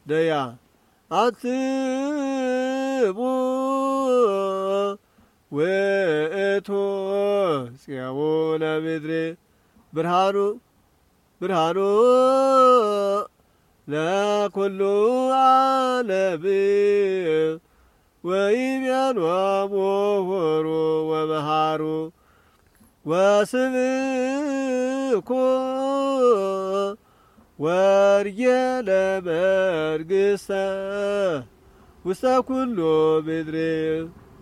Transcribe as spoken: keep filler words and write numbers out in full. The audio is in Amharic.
ደያ አትቡ ውእቱ ጽያው ለምድር ብርሃኑ ብርሃኑ ለኩሉ ዓለም ወይቤሎ ሞሆሩ ወመሃሩ ወስብኩ ወርጌለ መንግሥተ ውስተ ኩሉ ምድር